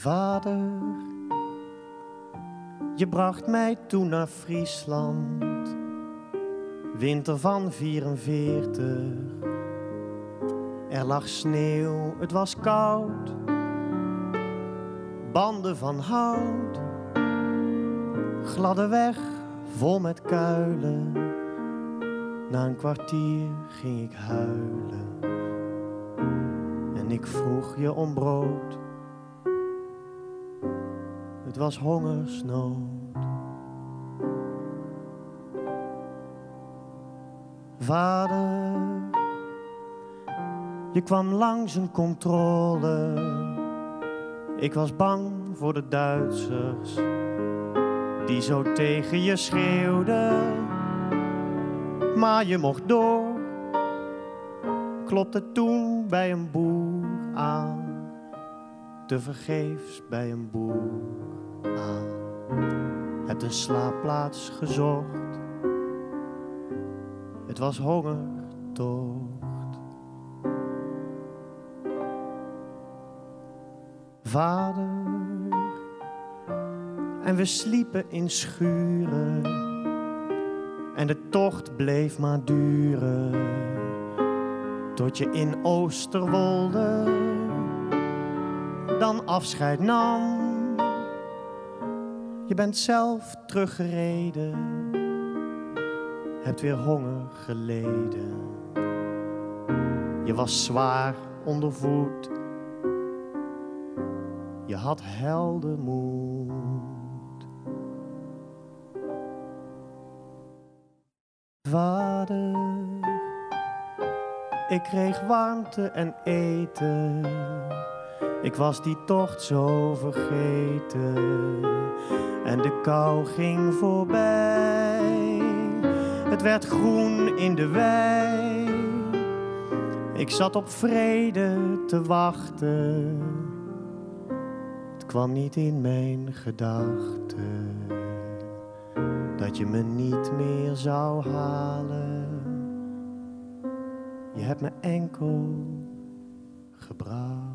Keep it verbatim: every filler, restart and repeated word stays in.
Vader, je bracht mij toen naar Friesland, winter van vierenveertig. Er lag sneeuw, het was koud, banden van hout, gladde weg, vol met kuilen. Na een kwartier ging ik huilen en ik vroeg je om brood. Het was hongersnood. Vader, je kwam langs een controle. Ik was bang voor de Duitsers die zo tegen je schreeuwden. Maar je mocht door. Klopte toen bij een boer aan, tevergeefs bij een boer aan. Heb een slaapplaats gezocht. Het was hongertocht. Vader, en we sliepen in schuren en de tocht bleef maar duren tot je in Oosterwolde dan afscheid nam. Je bent zelf teruggereden, hebt weer honger geleden. Je was zwaar ondervoed, je had heldenmoed. Vader, ik kreeg warmte en eten. Ik was die tocht zo vergeten en de kou ging voorbij. Het werd groen in de wei. Ik zat op vrede te wachten. Het kwam niet in mijn gedachten dat je me niet meer zou halen. Je hebt me enkel gebracht.